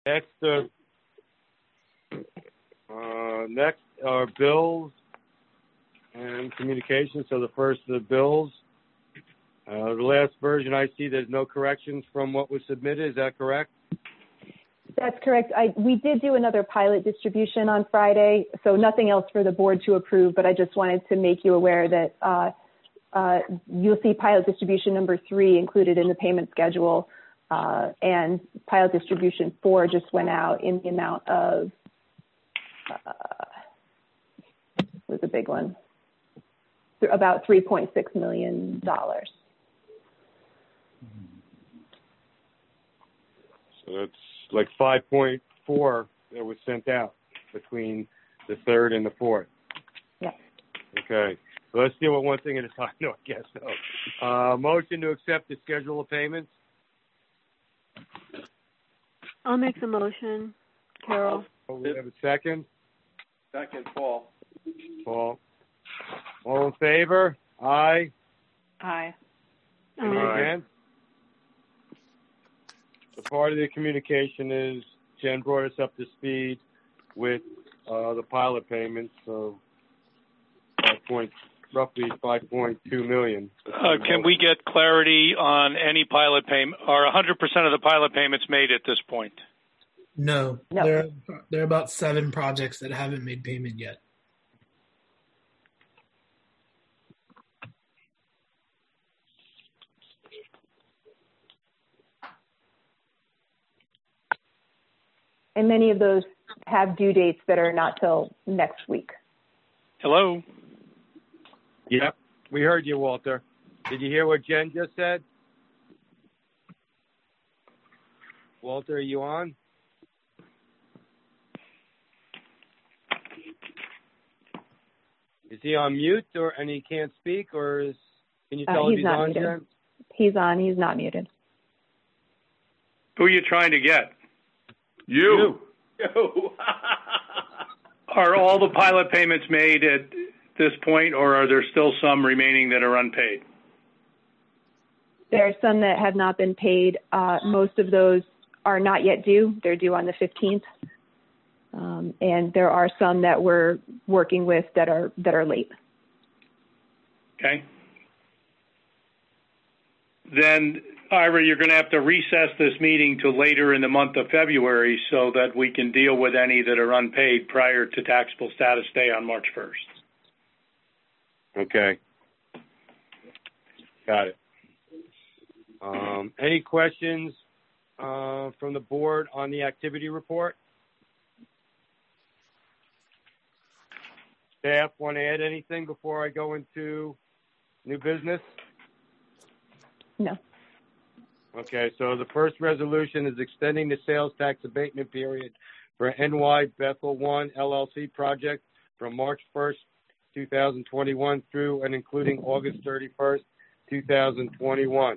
Next, next are bills and communications. So the first of the bills. The last version I see, there's no corrections from what was submitted. Is that correct? That's correct. We did do another pilot distribution on Friday, so nothing else for the board to approve, but I just wanted to make you aware that you'll see pilot distribution number 3 included in the payment schedule, and pilot distribution 4 just went out in the amount of, was a big one, about $3.6 million. So that's like 5.4 that was sent out between the 3rd and the 4th. Yeah. Okay. So let's deal with one thing at a time. No, I guess so. Motion to accept the schedule of payments. I'll make the motion, Carol. We have a second. Second, Paul. Paul. All in favor? Aye. Aye. Any against? The part of the communication is Jen brought us up to speed with the pilot payments, so roughly $5.2 million. Can we get clarity on any pilot payment? Are 100% of the pilot payments made at this point? No. No. There are about 7 projects that haven't made payment yet. And many of those have due dates that are not till next week. Hello? Yep, we heard you, Walter. Did you hear what Jen just said? Walter, are you on? Is he on mute and he can't speak, or can you tell if he's on, muted. Jen? He's on. He's not muted. Who are you trying to get? You. Are all the pilot payments made at this point, or are there still some remaining that are unpaid? There are some that have not been paid. Most of those are not yet due. They're due on the 15th. And there are some that we're working with that are late. Okay. Then, Ira, you're going to have to recess this meeting to later in the month of February so that we can deal with any that are unpaid prior to taxable status day on March 1st. Okay. Got it. Any questions from the board on the activity report? Staff want to add anything before I go into new business? No. Okay, so the first resolution is extending the sales tax abatement period for NY Bethel 1 LLC project from March 1st, 2021 through and including August 31st, 2021.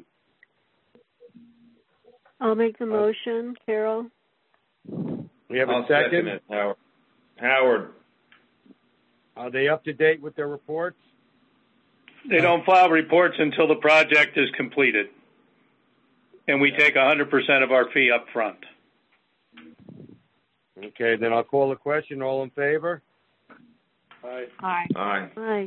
I'll make the motion, Carol. We have a I'll second. it, Howard. Are they up to date with their reports? They don't file reports until the project is completed. And we take 100% of our fee up front. Okay, then I'll call the question. All in favor? Aye. Aye. Aye. Aye.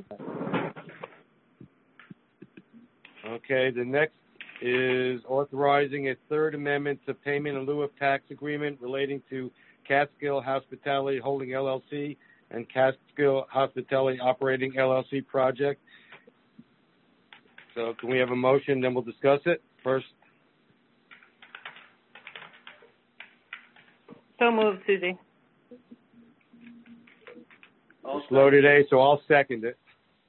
Okay, the next is authorizing a third amendment to payment in lieu of tax agreement relating to Catskill Hospitality Holding LLC and Catskill Hospitality Operating LLC project. So can we have a motion, then we'll discuss it first? So moved, Susie. It's slow today, so I'll second it.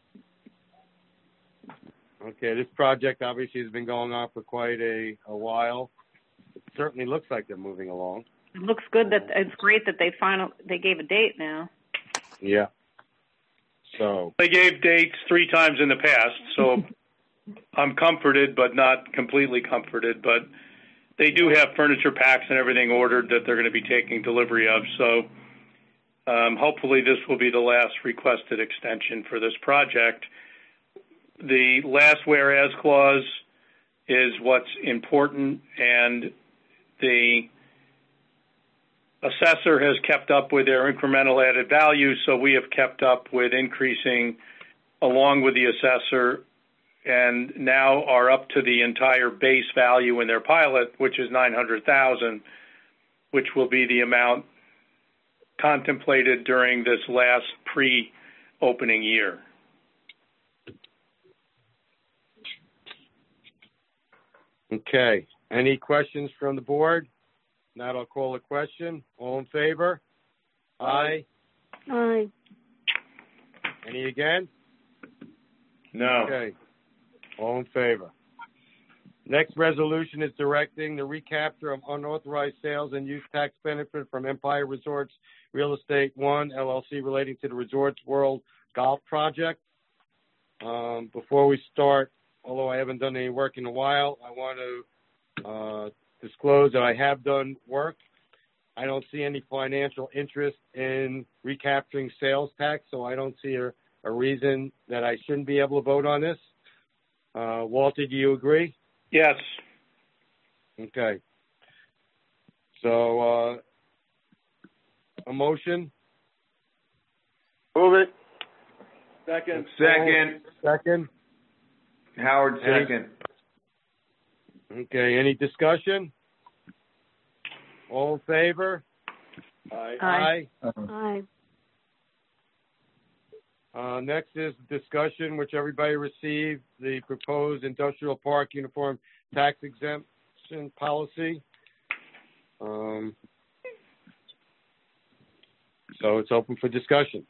Okay, this project obviously has been going on for quite a while. It certainly looks like they're moving along. It looks good. That it's great that they gave a date now. Yeah. So They gave dates 3 times in the past, so I'm comforted, but not completely comforted. But they do have furniture packs and everything ordered that they're going to be taking delivery of. So hopefully this will be the last requested extension for this project. The last whereas clause is what's important, and the assessor has kept up with their incremental added value, so we have kept up with increasing along with the assessor, and now are up to the entire base value in their pilot, which is $900,000, which will be the amount contemplated during this last pre-opening year. Okay. Any questions from the board? Not, I'll call a question. All in favor? Aye. Aye. Any against? No. Okay. All in favor. Next resolution is directing the recapture of unauthorized sales and use tax benefit from Empire Resorts Real Estate 1, LLC, relating to the Resorts World Golf Project. Before we start, although I haven't done any work in a while, I want to disclose that I have done work. I don't see any financial interest in recapturing sales tax, so I don't see a reason that I shouldn't be able to vote on this. Walter, do you agree? Yes. Okay. So, a motion? Move it. Second. Second. Howard, second. Okay, any discussion? All in favor? Aye. Aye. Next is discussion, which everybody received, the proposed industrial park uniform tax exemption policy. So it's open for discussion.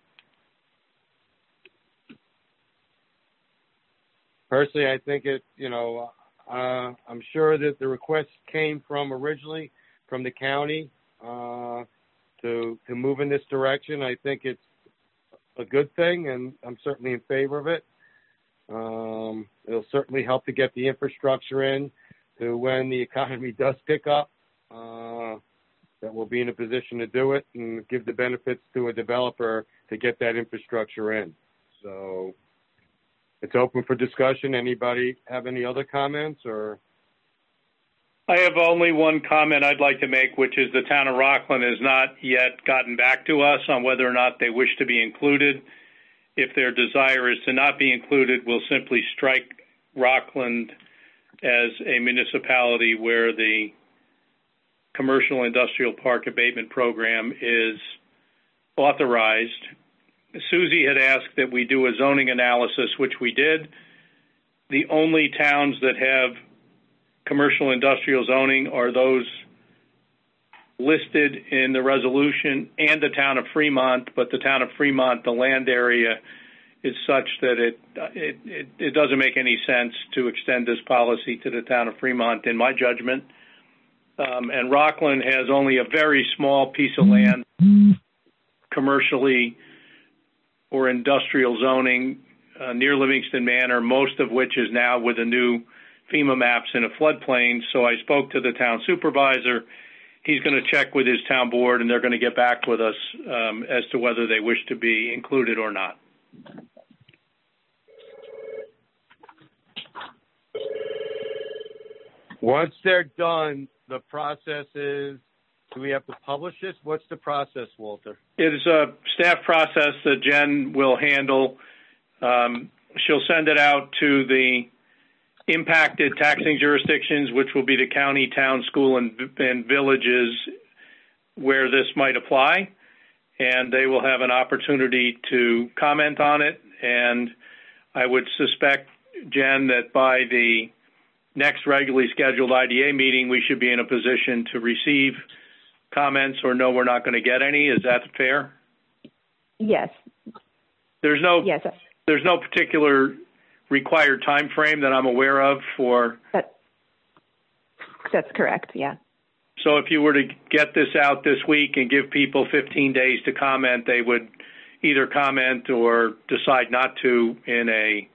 Personally, I think I'm sure that the request came from originally from the county to move in this direction. I think it's a good thing, and I'm certainly in favor of it. It'll certainly help to get the infrastructure in to when the economy does pick up, that we'll be in a position to do it and give the benefits to a developer to get that infrastructure in. So it's open for discussion. Anybody have any other comments? Or I have only one comment I'd like to make, which is the town of Rockland has not yet gotten back to us on whether or not they wish to be included. If their desire is to not be included, we'll simply strike Rockland as a municipality where the commercial industrial park abatement program is authorized. Susie had asked that we do a zoning analysis, which we did. The only towns that have commercial industrial zoning are those listed in the resolution and the town of Fremont, but the town of Fremont, the land area is such that it doesn't make any sense to extend this policy to the town of Fremont, in my judgment. And Rockland has only a very small piece of land, commercially or industrial zoning, near Livingston Manor, most of which is now with the new FEMA maps in a floodplain. So I spoke to the town supervisor. He's going to check with his town board, and they're going to get back with us as to whether they wish to be included or not. once they're done, the process is, do we have to publish this? What's the process, Walter? It is a staff process that Jen will handle. She'll send it out to the impacted taxing jurisdictions, which will be the county, town, school, and villages where this might apply. And they will have an opportunity to comment on it. And I would suspect, Jen, that by the next regularly scheduled IDA meeting, we should be in a position to receive comments or no, we're not going to get any. Is that fair? Yes. There's no Yes. There's no particular required time frame that I'm aware of for. That's correct. Yeah. So if you were to get this out this week and give people 15 days to comment, they would either comment or decide not to in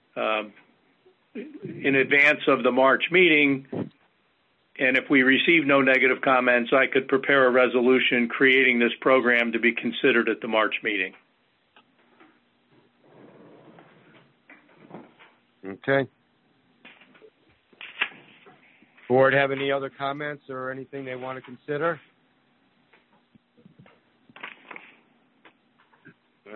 advance of the March meeting. And if we receive no negative comments, I could prepare a resolution creating this program to be considered at the March meeting. Okay. Board have any other comments or anything they want to consider?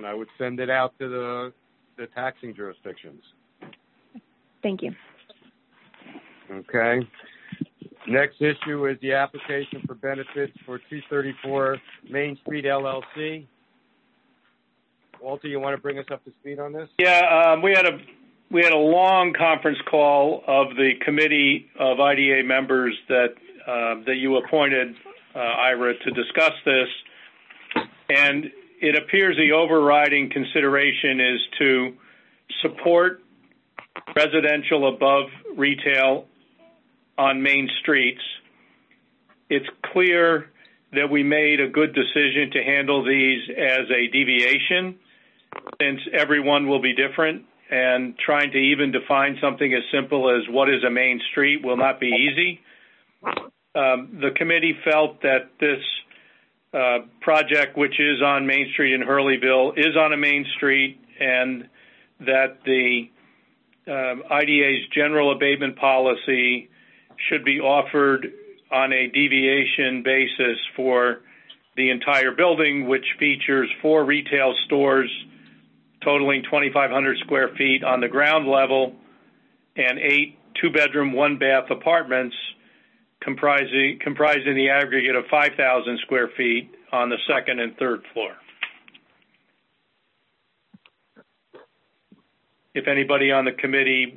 and I would send it out to the taxing jurisdictions. Thank you. Okay. Next issue is the application for benefits for 234 Main Street LLC. Walter, you want to bring us up to speed on this? Yeah, we had a long conference call of the committee of IDA members that you appointed, Ira, to discuss this, and it appears the overriding consideration is to support residential above retail on main streets. It's clear that we made a good decision to handle these as a deviation, since everyone will be different, and trying to even define something as simple as what is a main street will not be easy. The committee felt that this project, which is on Main Street in Hurleyville, is on a main street, and that the IDA's general abatement policy should be offered on a deviation basis for the entire building, which features 4 retail stores totaling 2,500 square feet on the ground level and 8 two-bedroom, one-bath apartments comprising the aggregate of 5,000 square feet on the second and third floor. If anybody on the committee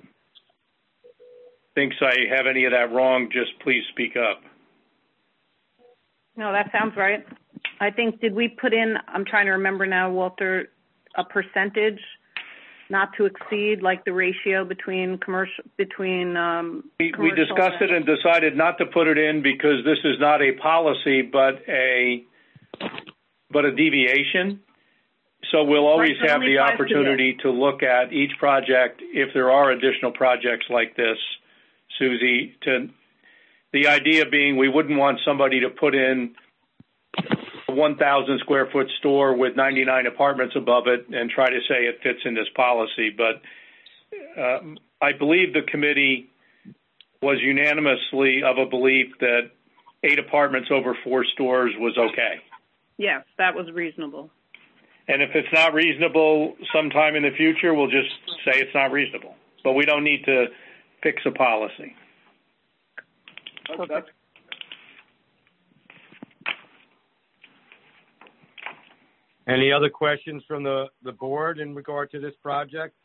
thinks I have any of that wrong, just please speak up. No, that sounds right. I think, did we put in, I'm trying to remember now, Walter, a percentage not to exceed, like the ratio between commercial, we discussed it and decided not to put it in because this is not a policy, but a deviation. So we'll always have the opportunity to look at each project if there are additional projects like this, Susie. The idea being we wouldn't want somebody to put in a 1,000 square foot store with 99 apartments above it and try to say it fits in this policy. But I believe the committee was unanimously of a belief that 8 apartments over 4 stores was okay. Yes, that was reasonable. And if it's not reasonable sometime in the future, we'll just say it's not reasonable. But we don't need to fix a policy. Okay. Any other questions from the board in regard to this project?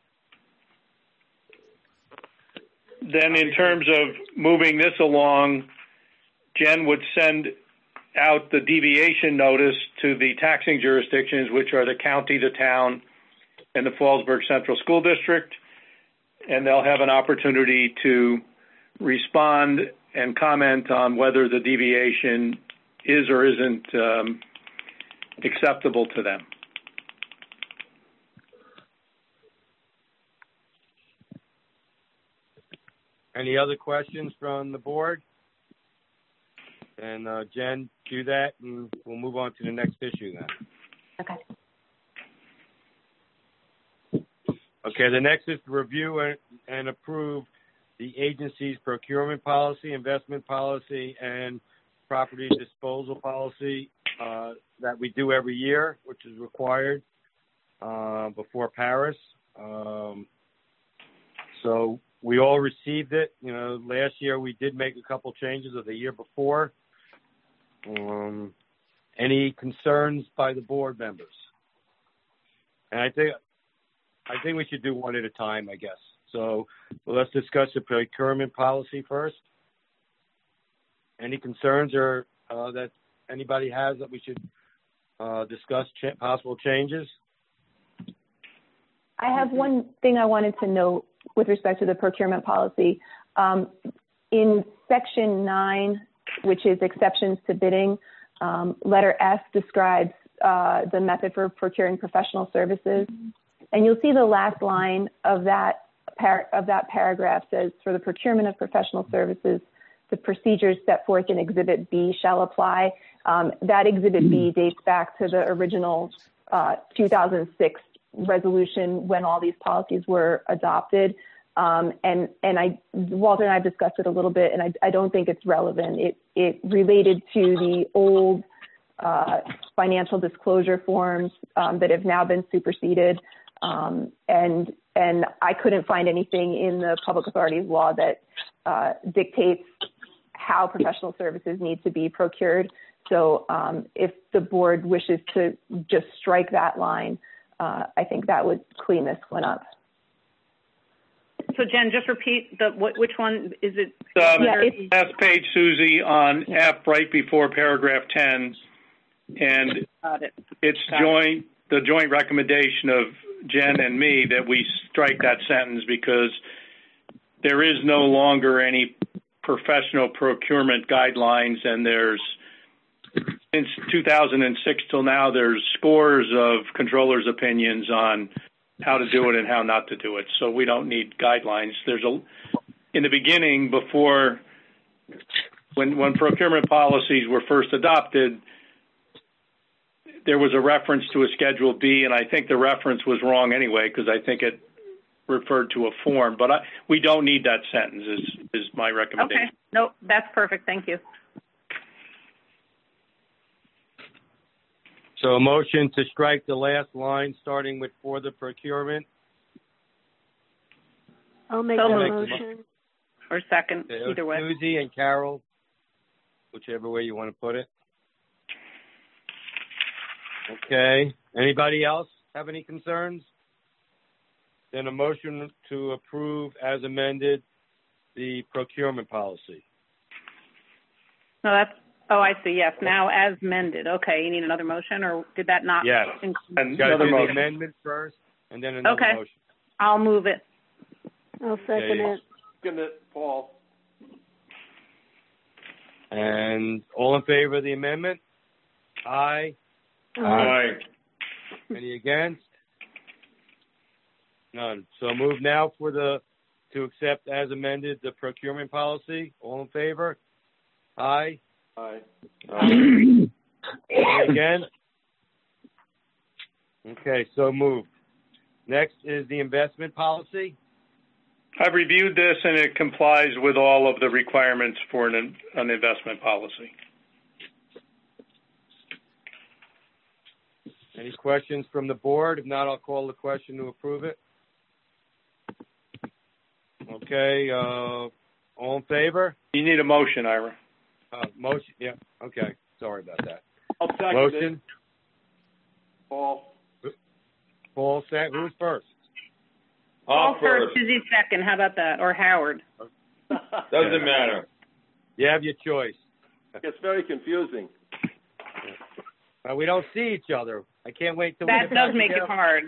Then in terms of moving this along, Jen would send out the deviation notice to the taxing jurisdictions, which are the county, the town, and the Fallsburg Central School District, and they'll have an opportunity to respond and comment on whether the deviation is or isn't acceptable to them. Any other questions from the board? And Jen, do that, and we'll move on to the next issue then. Okay. Okay, the next is to review and approve the agency's procurement policy, investment policy, and property disposal policy that we do every year, which is required before Paris. So we all received it. You know, last year we did make a couple changes of the year before. Any concerns by the board members? And I think we should do one at a time, I guess. So let's discuss the procurement policy first. Any concerns or that anybody has that we should discuss possible changes? I have one thing I wanted to note with respect to the procurement policy. In section 9, which is exceptions to bidding, letter F describes the method for procuring professional services. And you'll see the last line of that paragraph says, for the procurement of professional services, the procedures set forth in Exhibit B shall apply. That Exhibit B dates back to the original 2006 resolution when all these policies were adopted. And Walter and I discussed it a little bit, and I don't think it's relevant. It related to the old financial disclosure forms that have now been superseded. And I couldn't find anything in the public authorities law that dictates how professional services need to be procured. So if the board wishes to just strike that line, I think that would clean this one up. So Jen, just repeat which one is it? Last page, Susie, on F right before paragraph 10, and it's the joint recommendation of Jen and me that we strike that sentence because there is no longer any professional procurement guidelines, and since 2006 till now, there's scores of controllers' opinions on how to do it and how not to do it. So we don't need guidelines. In the beginning, before when procurement policies were first adopted, there was a reference to a Schedule B, and I think the reference was wrong anyway because I think it referred to a form. But we don't need that sentence is my recommendation. Okay. No, that's perfect. Thank you. So a motion to strike the last line starting with for the procurement. I'll make the motion. Or second, either way. Susie and Carol, whichever way you want to put it. Okay. Anybody else have any concerns? Then a motion to approve as amended the procurement policy. No, I see. Yes. Now as amended. Okay. You need another motion, or did that not? Yes. Another motion. The amendment first, and then another motion. I'll move it. I'll second it. Second it, Paul. And all in favor of the amendment? Aye. Aye. Any against? None. So move now to accept as amended the procurement policy. All in favor? Aye. Aye. Any against? Okay, so moved. Next is the investment policy. I've reviewed this, and it complies with all of the requirements for an investment policy. Any questions from the board? If not, I'll call the question to approve it. Okay, all in favor? You need a motion, Ira. Motion, yeah, okay. Sorry about that. I'll second motion. It. Paul. Paul, who's first? Paul first, Susie second. How about that? Or Howard? Doesn't matter. You have your choice. It's very confusing. We don't see each other. I can't wait till that does make it hard.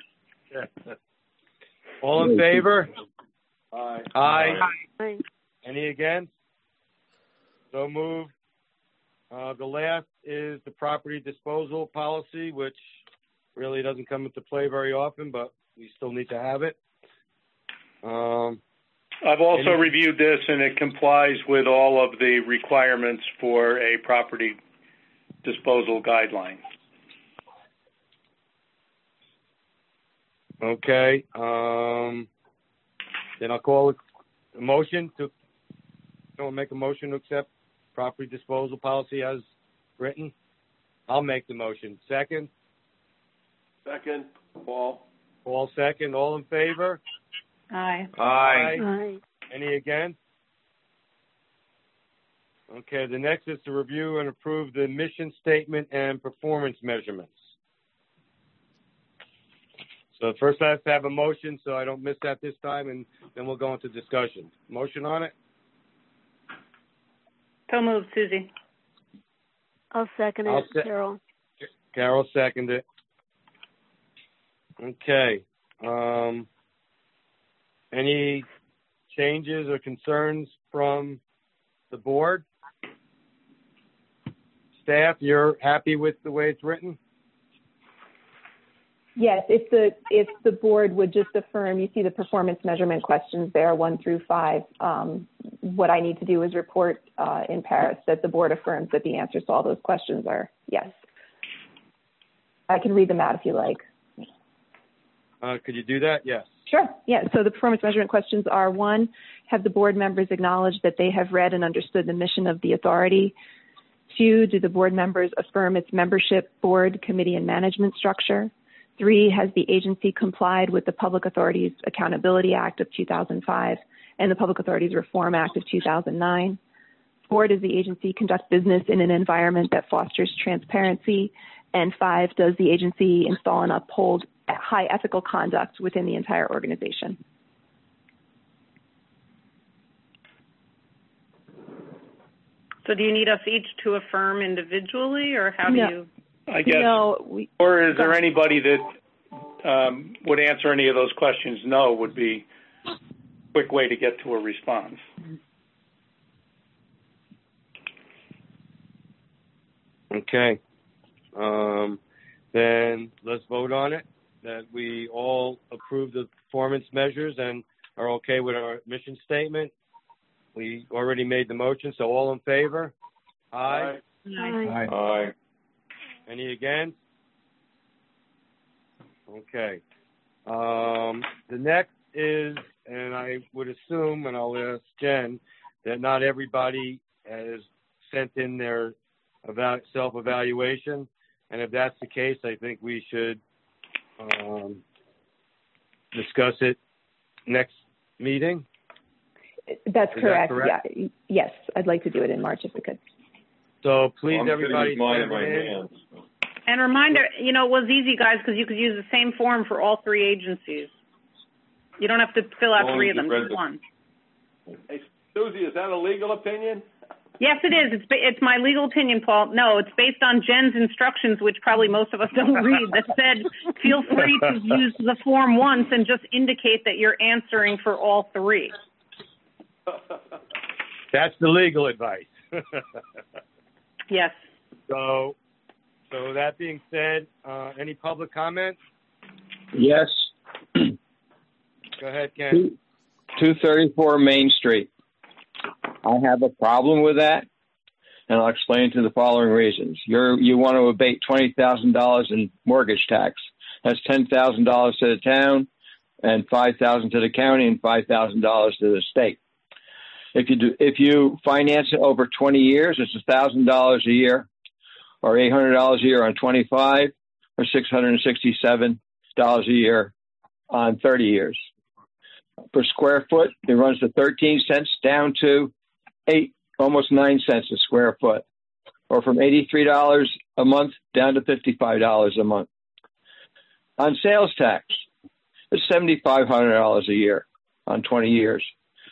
All in favor? Aye. Aye. Aye. Any against? So moved. The last is the property disposal policy, which really doesn't come into play very often, but we still need to have it. I've also reviewed this, and it complies with all of the requirements for a property disposal guideline. Okay. Then I'll call a motion to make a motion to accept property disposal policy as written. I'll make the motion. Second? Second, Paul. Paul second. All in favor? Aye. Aye. Aye. Any against? Okay, the next is to review and approve the mission statement and performance measurements. So first I have to have a motion so I don't miss that this time, and then we'll go into discussion. Motion on it? So moved, Susie. I'll second it, Carol. Carol seconded it. Okay. Any changes or concerns from the board? Staff, you're happy with the way it's written? Yes, if the board would just affirm, you see the performance measurement questions there, 1 through 5. What I need to do is report in Paris that the board affirms that the answers to all those questions are yes. I can read them out if you like. Could you do that? Yes. Sure. Yeah. So the performance measurement questions are: 1, have the board members acknowledged that they have read and understood the mission of the authority? 2, do the board members affirm its membership, board, committee, and management structure? 3, has the agency complied with the Public Authorities Accountability Act of 2005 and the Public Authorities Reform Act of 2009? 4, does the agency conduct business in an environment that fosters transparency? And 5, does the agency install and uphold high ethical conduct within the entire organization? So do you need us each to affirm individually, or how do you? I guess. No, or is there anybody that would answer any of those questions? No would be a quick way to get to a response. Okay. Then let's vote on it, that we all approve the performance measures and are okay with our mission statement. We already made the motion, so all in favor? Aye. Aye. Aye. Any against? Okay. The next is, and I would assume, and I'll ask Jen, that not everybody has sent in their self-evaluation. And if that's the case, I think we should discuss it next meeting. That's correct. correct? Yeah. Yes, I'd like to do it in March if we could. So please, everybody, mine in my hands. And reminder, it was easy, guys, because you could use the same form for all 3 agencies. You don't have to fill out 3 of them, just one. Hey, Susie, is that a legal opinion? Yes, it is. It's my legal opinion, Paul. No, it's based on Jen's instructions, which probably most of us don't read, that said, feel free to use the form once and just indicate that you're answering for all 3. That's the legal advice. Yes. So that being said, any public comment? Yes. Go ahead, Ken. 234 Main Street. I have a problem with that, and I'll explain to the following reasons. You want to abate $20,000 in mortgage tax. That's $10,000 to the town, and $5,000 to the county, and $5,000 to the state. If you finance it over 20 years, it's $1,000 a year, or $800 a year on 25, or $667 a year on 30 years. Per square foot, it runs to 13 cents down to almost 9 cents a square foot, or from $83 a month down to $55 a month. On sales tax, it's $7,500 a year on 20 years,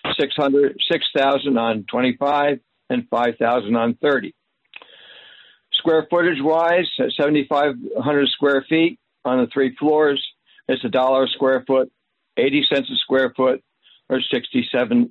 $6,000 on 25, and $5,000 on 30. Square footage wise, at 7,500 square feet on the 3 floors, it's $1 a square foot, 80 cents a square foot, or 67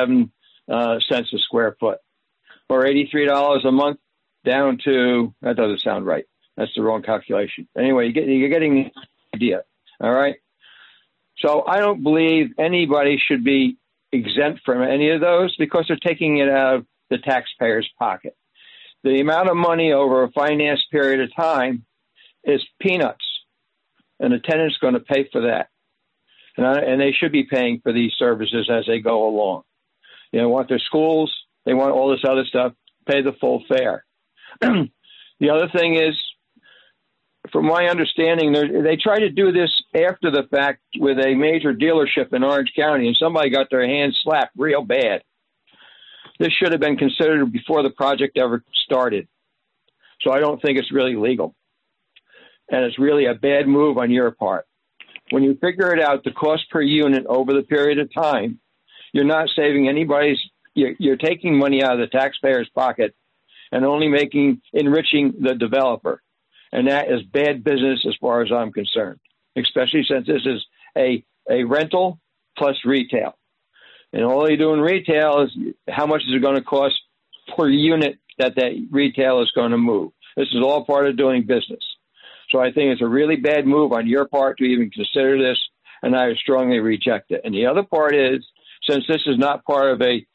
cents a square foot, or $83 a month down to, that doesn't sound right. That's the wrong calculation. Anyway, you're getting the idea. All right. So I don't believe anybody should be exempt from any of those because they're taking it out of the taxpayer's pocket. The amount of money over a finance period of time is peanuts, and the tenant's going to pay for that. And they should be paying for these services as they go along. They want their schools, they want all this other stuff, pay the full fare. The other thing is, from my understanding, they try to do this after the fact with a major dealership in Orange County, and somebody got their hands slapped real bad. This should have been considered before the project ever started. So I don't think it's really legal. And it's really a bad move on your part. When you figure it out, the cost per unit over the period of time, you're not saving you're taking money out of the taxpayer's pocket and only enriching the developer. And that is bad business as far as I'm concerned, especially since this is a rental plus retail. And all you do in retail is how much is it going to cost per unit that retail is going to move. This is all part of doing business. So I think it's a really bad move on your part to even consider this, and I strongly reject it. And the other part is, since this is not part of a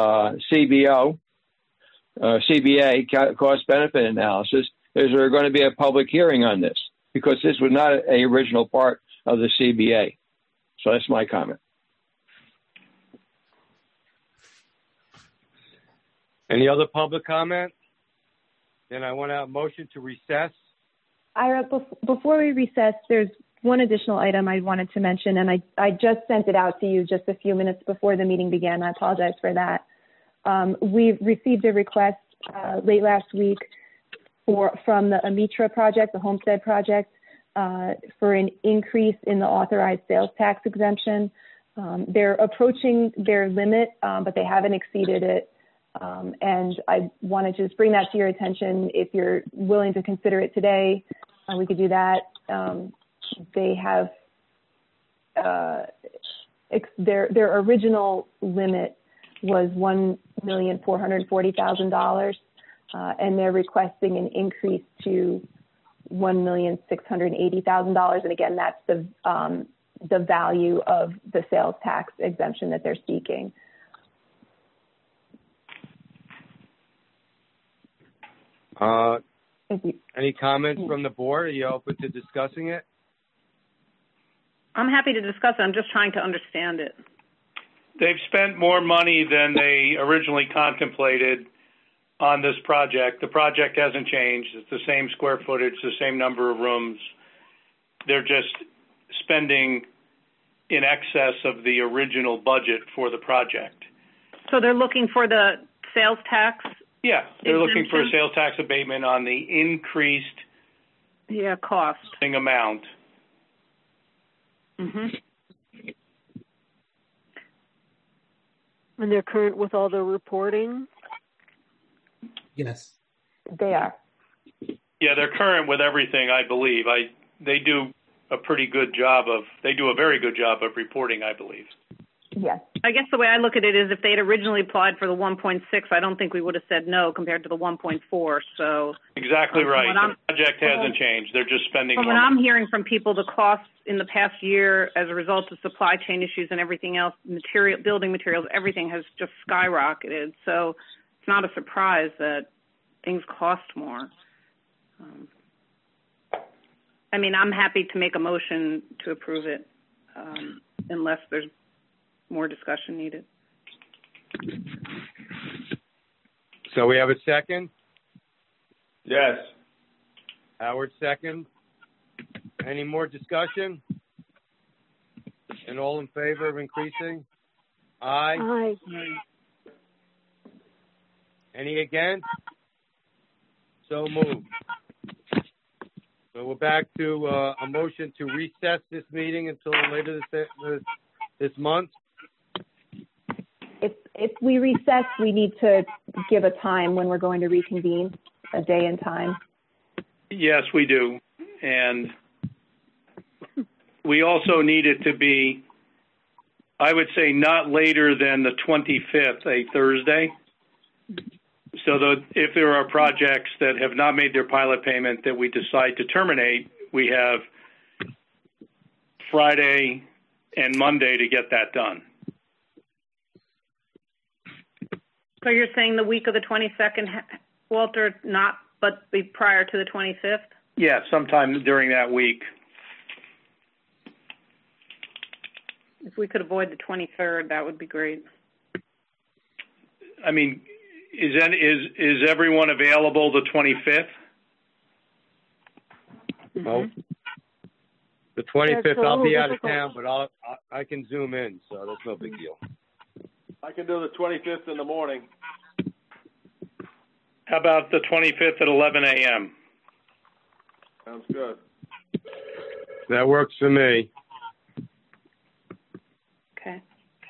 CBA, cost-benefit analysis, is there going to be a public hearing on this? Because this was not an original part of the CBA. So that's my comment. Any other public comment? Then I want a motion to recess. Ira, before we recess, there's one additional item I wanted to mention, and I just sent it out to you just a few minutes before the meeting began. I apologize for that. We received a request late last week from the Amitra project, the Homestead project, for an increase in the authorized sales tax exemption. They're approaching their limit, but they haven't exceeded it. And I wanted to just bring that to your attention. If you're willing to consider it today, we could do that. They have their original limit was $1,440,000, and they're requesting an increase to $1,680,000. And again, that's the value of the sales tax exemption that they're seeking. Any comments from the board? Are you open to discussing it? I'm happy to discuss it. I'm just trying to understand it. They've spent more money than they originally contemplated on this project. The project hasn't changed. It's the same square footage, the same number of rooms. They're just spending in excess of the original budget for the project. So they're looking for the sales tax? Yeah, they're looking for a sales tax abatement on the increased cost amount. Mm-hmm. And they're current with all the reporting? Yes. They are. Yeah, they're current with everything, I believe. They do a very good job of reporting, I believe. Yes. I guess the way I look at it is if they had originally applied for the 1.6, I don't think we would have said no compared to the 1.4. So exactly right. The project hasn't changed. They're just spending more. From what I'm hearing from people, the costs in the past year as a result of supply chain issues and everything else, building materials, everything has just skyrocketed. So it's not a surprise that things cost more. I mean, I'm happy to make a motion to approve it unless there's more discussion needed. So we have a second? Yes. Howard, second. Any more discussion? And all in favor of increasing? Aye. Aye. Any against? So moved. So we're back to a motion to recess this meeting until later this month. If we recess, we need to give a time when we're going to reconvene, a day and time. Yes, we do. And we also need it to be, I would say, not later than the 25th, a Thursday. So that if there are projects that have not made their pilot payment that we decide to terminate, we have Friday and Monday to get that done. So you're saying the week of the 22nd, Walter, but be prior to the 25th? Yeah, sometime during that week. If we could avoid the 23rd, that would be great. I mean, is everyone available the 25th? No. The 25th, I'll be out of town, but I can zoom in, so that's no big deal. I can do the 25th in the morning. How about the 25th at 11 a.m.? Sounds good. That works for me. Okay.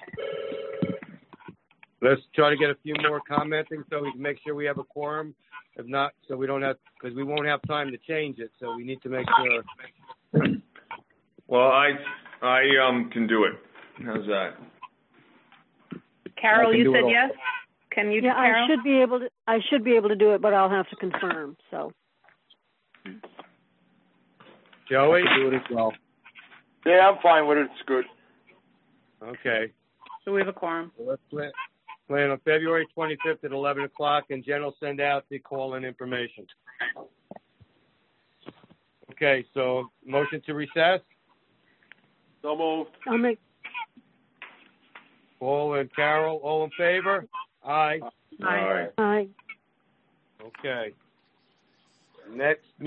Let's try to get a few more commenting so we can make sure we have a quorum. If not, so we don't have, because we won't have time to change it. So we need to make sure. Well, I can do it. How's that? Carol, you said yes. Can you? Yeah, Carol? I should be able to do it, but I'll have to confirm. So. Joey, do it as well. Yeah, I'm fine with it. It's good. Okay. So we have a quorum. So let's plan on February 25th at 11 o'clock, and Jen will send out the call-in information. Okay, so motion to recess? So moved. I'll make. Paul and Carol, all in favor? Aye. Aye. Aye. Okay. Next